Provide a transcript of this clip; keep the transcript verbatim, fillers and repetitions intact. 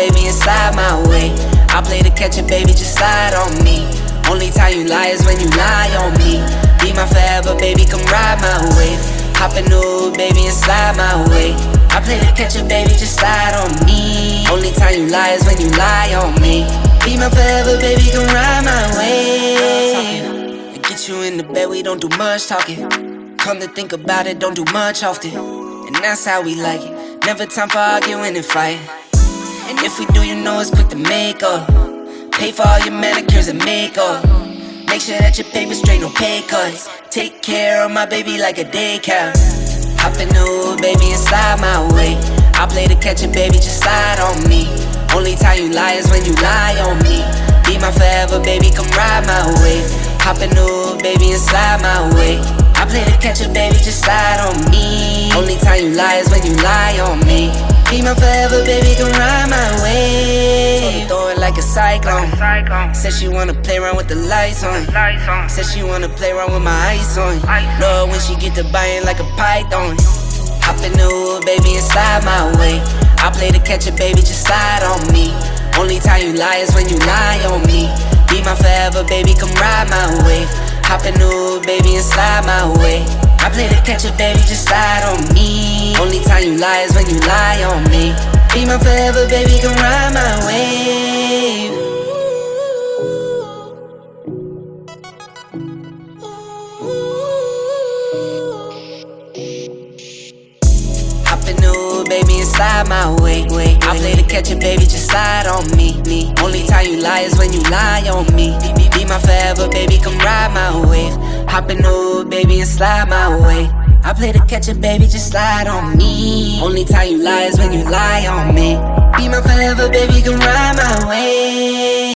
baby, and slide my way. I play to catch it, baby, just slide on me. Only time you lie is when you lie on me. Be my forever, baby, come ride my wave. Hop in the baby, and slide my way. I play to catch it, baby, just slide on me. Only time you lie is when you lie on me. Be my forever, baby, come ride my way. To get you in the bed, we don't do much talking. Come to think about it, don't do much often. And that's how we like it. Never time for arguing and fighting. And if we do, you know it's quick to make up. Pay for all your manicures and makeup. Make sure that your paper's straight, no pay cuts. Take care of my baby like a daycare. Hop in the hood, baby, and slide my way. I play to catch it, baby, just slide on me. Only time you lie is when you lie on me. Be my forever, baby, come ride my wave. Hop in the hood, baby, and slide my way. I play to catch it, baby, just slide on me. Only time you lie is when you lie on me. Be my forever, baby, come ride my way. Throw it like a cyclone. Said she wanna play around with the lights on. Said she wanna play around with my ice on. Love when she get to buying like a python. Hop in the hood, baby, and slide my way. I play to catch it, baby, just slide on me. Only time you lie is when you lie on me. Be my forever, baby, come ride my wave. Hop in the hood, baby, and slide my way. I play to catch it, baby, just slide on me. Only time you lie is when you lie on me. Be my forever, baby, come ride my wave. Hop in the hood, baby, and slide my way. I play to catch it, baby, just slide on me. me. Only time you lie is when you lie on me. Be, be my forever, baby, come ride my wave. Hop in the hood, baby, and slide my way. I play to catch it, baby, just slide on me. Only time you lie is when you lie on me. Be my forever, baby, come ride my way.